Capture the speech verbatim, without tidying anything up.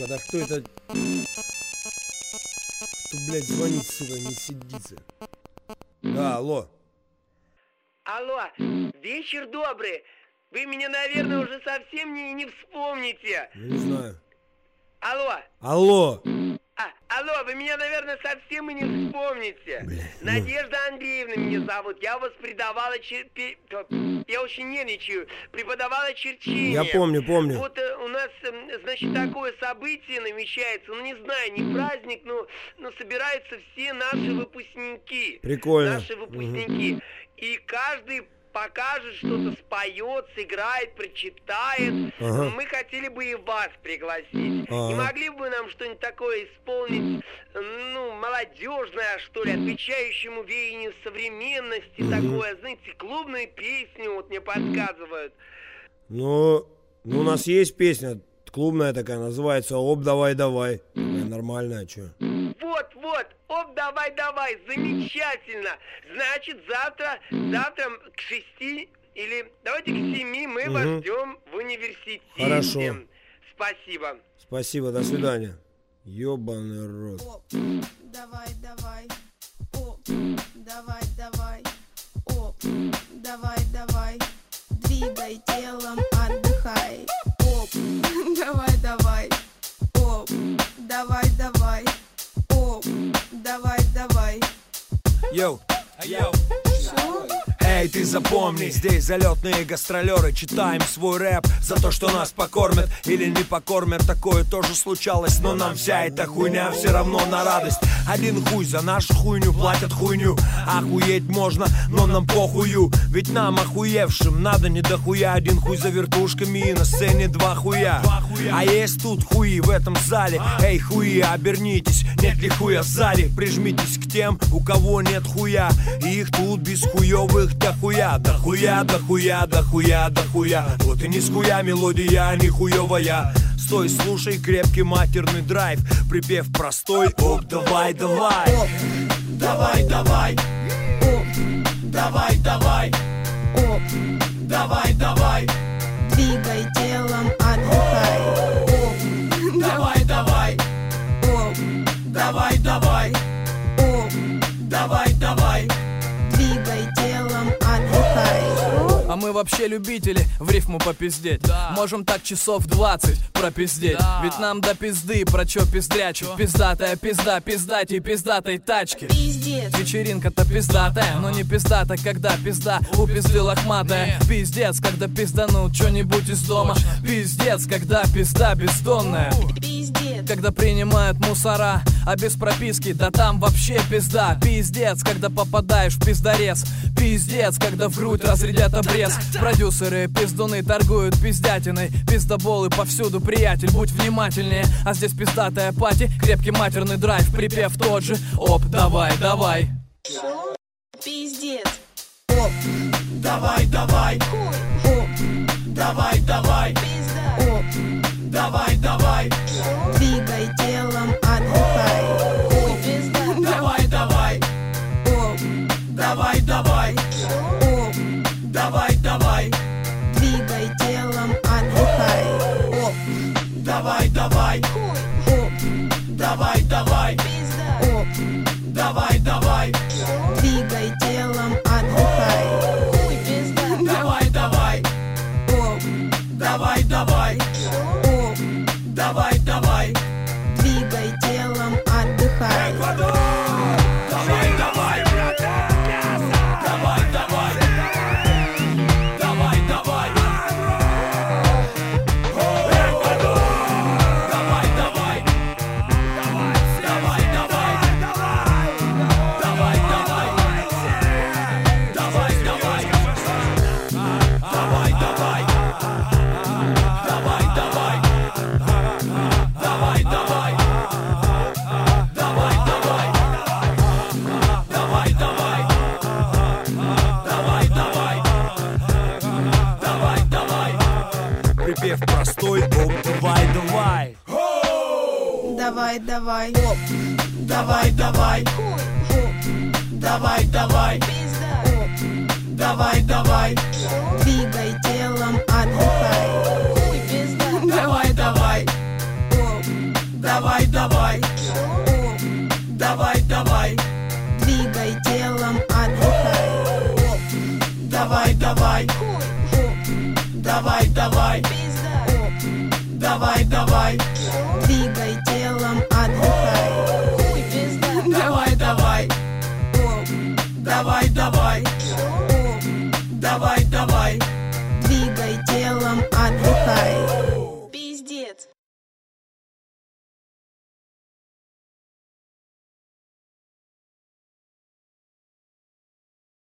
сука, да кто это? Кто, блядь, звонит, сука, не сидится. Да, алло. Алло, вечер добрый. Вы меня, наверное, уже совсем не, не вспомните. Я не знаю. Алло. Алло. А, алло, вы меня, наверное, совсем и не вспомните. Бля, Надежда Андреевна меня зовут. Я у вас преподавала чер... Я очень нервничаю. Преподавала черчение. Я помню, помню. Вот э, у нас, э, значит, такое событие намечается. Ну, не знаю, не праздник, но, но собираются все наши выпускники. Прикольно. Наши выпускники. Угу. И каждый покажет, что-то споет, сыграет, прочитает. Ага. Мы хотели бы и вас пригласить. Ага. Не могли бы вы нам что-нибудь такое исполнить, ну, молодежное, что ли, отвечающему веянию современности, угу. такое, знаете, клубную песню, вот мне подсказывают. Ну, ну, у нас есть песня клубная такая, называется «Оп, давай, давай». Такая нормальная, чё? Вот, вот, оп, давай, давай, замечательно. Значит, завтра, завтра к шести или давайте к семи мы угу. вас ждем в университете. Хорошо. Спасибо. Спасибо, до свидания. Ёбаный рот. Оп, давай, давай. Оп, давай, давай. Оп, давай, давай. Двигай телом, отдыхай. Оп, давай, давай. Оп, давай, давай. Оп, давай, давай. Йоу, йоу. Эй, ты запомни, здесь залетные гастролеры. Читаем свой рэп за то, что нас покормят или не покормят. Такое тоже случалось, но нам вся эта хуйня все равно на радость. Один хуй за нашу хуйню платят хуйню. Охуеть можно, но нам похую. Ведь нам, охуевшим, надо не дохуя. Один хуй за вертушками и на сцене два хуя. А есть тут хуи в этом зале. Эй, хуи, обернитесь, нет ли хуя в зале? Прижмитесь к тем, у кого нет хуя. И их тут без хуёвых дохуя, дохуя, дохуя, дохуя, дохуя. Вот и не с хуя мелодия, не хуёвая. Стой, слушай крепкий матерный драйв. Припев простой, оп, давай, давай. Оп, давай, давай. Оп, давай, давай. Оп, давай, давай. Двигай телом, отдыхай. Оп, давай, давай. Оп, давай, давай. Оп, давай, давай. Двигай телом, отдыхай. А мы вообще любители в рифму попиздеть, да. Можем так часов двадцать пропиздеть, да. Ведь нам до пизды про чё пиздрячить. Пиздатая пизда, пиздатей пиздатой тачки. Пиздец. Вечеринка-то пиздатая, но не пиздата, когда пизда у пизды лохматая. Пиздец, когда пизданут чё-нибудь из дома. Пиздец, когда пизда бездонная. Пиздец. Когда принимают мусора, а без прописки, да там вообще пизда. Пиздец, когда попадаешь в пиздорез. Пиздец, когда в грудь разрядят обрез. Продюсеры пиздуны торгуют пиздятиной. Пиздоболы повсюду, приятель, будь внимательнее. А здесь пиздатая пати, крепкий матерный драйв. Припев тот же, оп, давай, давай. Пиздец. Оп, давай, давай. Оп, давай, давай. Пизда. Оп, давай, давай. Двигай телом, отдыхай. Ой, пизда. Давай, давай. Оп, давай, давай. Оп, давай, давай. Двигай телом, отдыхай. Оп, давай, давай. Оп, давай, давай. Пизда. Оп, давай, давай. Двигай телом, отдыхай. Ой, пизда. Давай, давай. Оп, давай, давай. Оп, давай, давай. Двигай телом, отдыхай. Эквадор! Давай, давай. Давай, давай. Давай, давай. Эквадор! Давай, давай. Давай, давай. Давай, давай. Давай, давай. Давай, давай. Давай, давай. Давай, давай. Давай, давай. Давай, давай. Давай, давай. Давай, давай. Припев простой, оп, давай, давай. Давай, давай. Оп, давай, давай. Оп, давай, давай. Пизда. Оп, давай, давай. Двигай телом, отдыхай. Ой, пизда. Давай, давай. Оп, давай, оп, Давай, давай, двигай телом, отдыхай. Оп, давай, давай, оп, давай, давай, пизда. Оп, давай, давай, двигай телом,